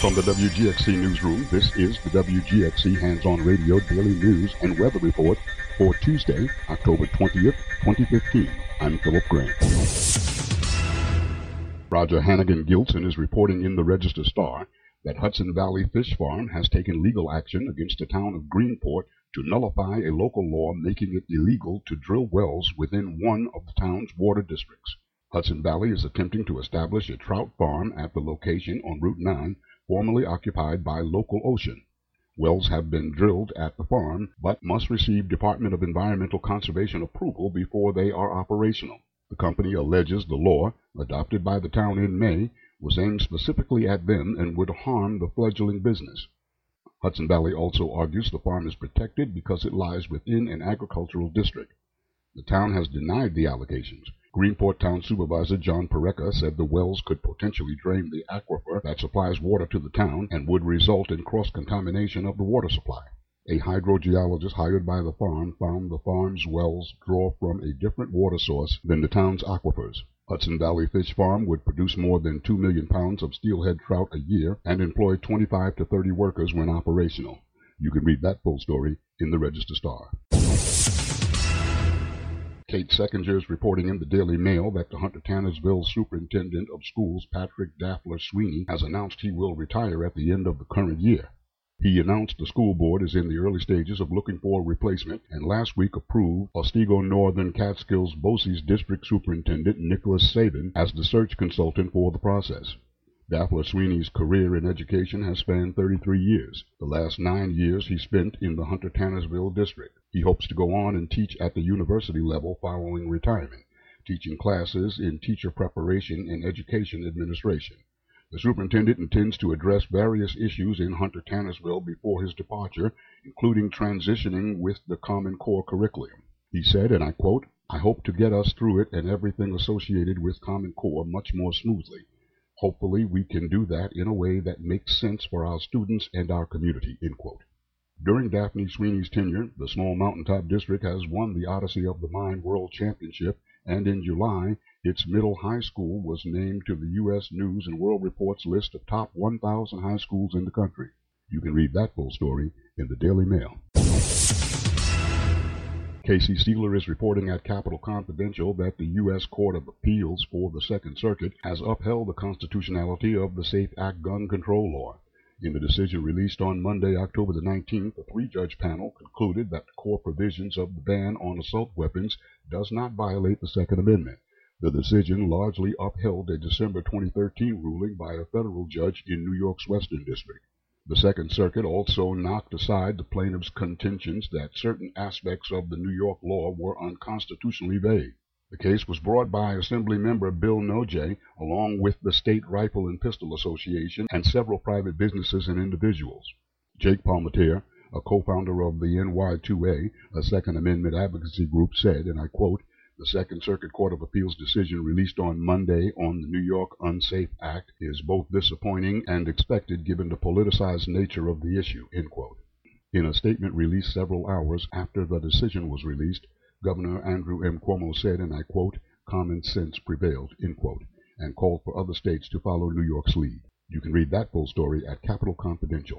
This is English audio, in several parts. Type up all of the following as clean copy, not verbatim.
From the WGXC Newsroom, this is the WGXC Hands-On Radio Daily News and Weather Report for Tuesday, October 20th, 2015. I'm Philip Grant. Roger Hannigan Gilson is reporting in the Register-Star that Hudson Valley Fish Farm has taken legal action against the town of Greenport to nullify a local law making it illegal to drill wells within one of the town's water districts. Hudson Valley is attempting to establish a trout farm at the location on Route 9, formerly occupied by Local Ocean. Wells have been drilled at the farm, but must receive Department of Environmental Conservation approval before they are operational. The company alleges the law, adopted by the town in May, was aimed specifically at them and would harm the fledgling business. Hudson Valley also argues the farm is protected because it lies within an agricultural district. The town has denied the allegations. Greenport Town Supervisor John Pareca said the wells could potentially drain the aquifer that supplies water to the town and would result in cross-contamination of the water supply. A hydrogeologist hired by the farm found the farm's wells draw from a different water source than the town's aquifers. Hudson Valley Fish Farm would produce more than 2 million pounds of steelhead trout a year and employ 25 to 30 workers when operational. You can read that full story in the Register-Star. Kate Seckinger is reporting in the Daily Mail that the Hunter-Tannersville Superintendent of Schools, Patrick Daffler Sweeney, has announced he will retire at the end of the current year. He announced the school board is in the early stages of looking for a replacement, and last week approved Otsego Northern Catskills-Bosse's District Superintendent Nicholas Sabin as the search consultant for the process. Daffler Sweeney's career in education has spanned 33 years. The last 9 years he spent in the Hunter-Tannersville district. He hopes to go on and teach at the university level following retirement, teaching classes in teacher preparation and education administration. The superintendent intends to address various issues in Hunter-Tannersville before his departure, including transitioning with the Common Core curriculum. He said, and I quote, "I hope to get us through it and everything associated with Common Core much more smoothly. Hopefully we can do that in a way that makes sense for our students and our community," end quote. During Daphne Sweeney's tenure, the small mountaintop district has won the Odyssey of the Mind World Championship, and in July, its middle high school was named to the U.S. News and World Report's list of top 1,000 high schools in the country. You can read that full story in the Daily Mail. Casey Steeler is reporting at Capitol Confidential that the U.S. Court of Appeals for the Second Circuit has upheld the constitutionality of the SAFE Act gun control law. In the decision released on Monday, October the 19th, a 3-judge panel concluded that the core provisions of the ban on assault weapons does not violate the Second Amendment. The decision largely upheld a December 2013 ruling by a federal judge in New York's Western District. The Second Circuit also knocked aside the plaintiffs' contentions that certain aspects of the New York law were unconstitutionally vague. The case was brought by Assemblymember Bill Noje, along with the State Rifle and Pistol Association and several private businesses and individuals. Jake Palmatier, a co-founder of the NY2A, a Second Amendment advocacy group, said, and I quote, "The Second Circuit Court of Appeals decision released on Monday on the New York Unsafe Act is both disappointing and expected given the politicized nature of the issue," end quote. In a statement released several hours after the decision was released, Governor Andrew M. Cuomo said, and I quote, "Common sense prevailed," end quote, and called for other states to follow New York's lead. You can read that full story at Capitol Confidential.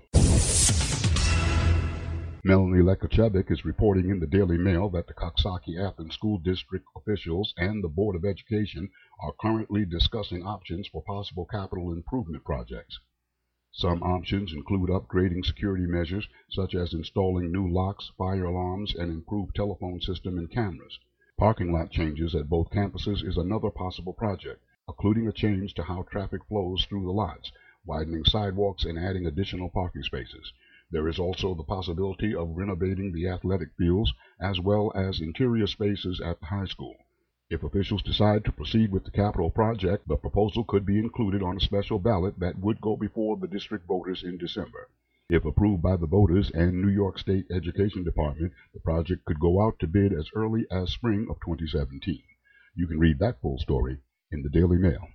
Melanie Lekachevik is reporting in the Daily Mail that the Coxsackie-Athens School District officials and the Board of Education are currently discussing options for possible capital improvement projects. Some options include upgrading security measures, such as installing new locks, fire alarms, and improved telephone system and cameras. Parking lot changes at both campuses is another possible project, including a change to how traffic flows through the lots, widening sidewalks, and adding additional parking spaces. There is also the possibility of renovating the athletic fields, as well as interior spaces at the high school. If officials decide to proceed with the capital project, the proposal could be included on a special ballot that would go before the district voters in December. If approved by the voters and New York State Education Department, the project could go out to bid as early as spring of 2017. You can read that full story in the Daily Mail.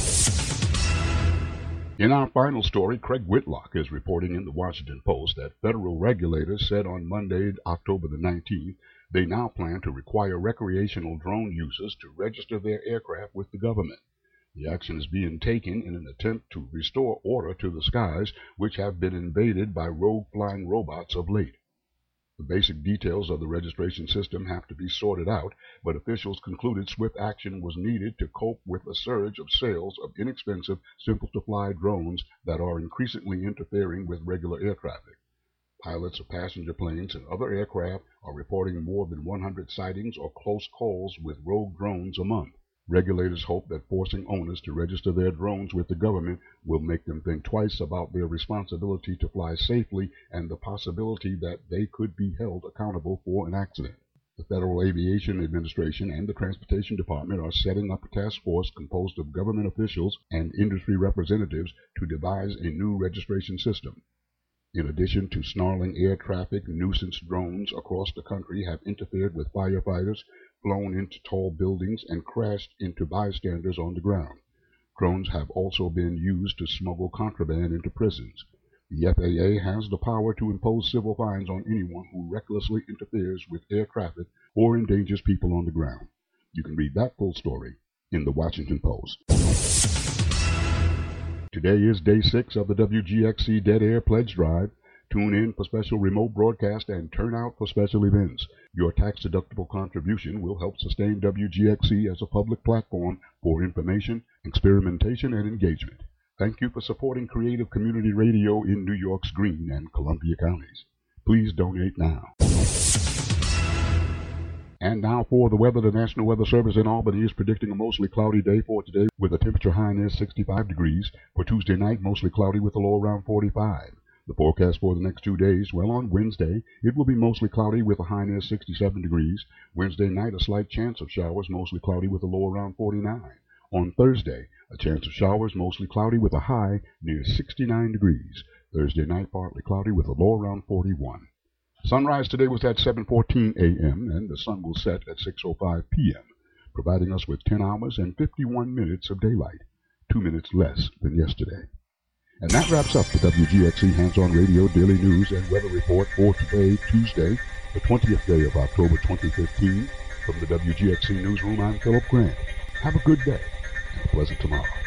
In our final story, Craig Whitlock is reporting in the Washington Post that federal regulators said on Monday, October the 19th, they now plan to require recreational drone users to register their aircraft with the government. The action is being taken in an attempt to restore order to the skies, which have been invaded by rogue flying robots of late. The basic details of the registration system have to be sorted out, but officials concluded swift action was needed to cope with a surge of sales of inexpensive, simple-to-fly drones that are increasingly interfering with regular air traffic. Pilots of passenger planes and other aircraft are reporting more than 100 sightings or close calls with rogue drones a month. Regulators hope that forcing owners to register their drones with the government will make them think twice about their responsibility to fly safely and the possibility that they could be held accountable for an accident. The Federal Aviation Administration and the Transportation Department are setting up a task force composed of government officials and industry representatives to devise a new registration system. In addition to snarling air traffic, nuisance drones across the country have interfered with firefighters, flown into tall buildings, and crashed into bystanders on the ground. Drones have also been used to smuggle contraband into prisons. The FAA has the power to impose civil fines on anyone who recklessly interferes with air traffic or endangers people on the ground. You can read that full story in the Washington Post. Today is day 6 of the WGXC Dead Air Pledge Drive. Tune in for special remote broadcast and turn out for special events. Your tax-deductible contribution will help sustain WGXC as a public platform for information, experimentation, and engagement. Thank you for supporting creative community radio in New York's Greene and Columbia counties. Please donate now. And now for the weather. The National Weather Service in Albany is predicting a mostly cloudy day for today with a temperature high near 65 degrees. For Tuesday night, mostly cloudy with a low around 45. The forecast for the next 2 days, well, on Wednesday, it will be mostly cloudy with a high near 67 degrees. Wednesday night, a slight chance of showers, mostly cloudy with a low around 49. On Thursday, a chance of showers, mostly cloudy with a high near 69 degrees. Thursday night, partly cloudy with a low around 41. Sunrise today was at 7:14 a.m., and the sun will set at 6:05 p.m., providing us with 10 hours and 51 minutes of daylight, 2 minutes less than yesterday. And that wraps up the WGXC Hands-On Radio Daily News and Weather Report for today, Tuesday, the 20th day of October 2015. From the WGXC Newsroom, I'm Philip Grant. Have a good day and a pleasant tomorrow.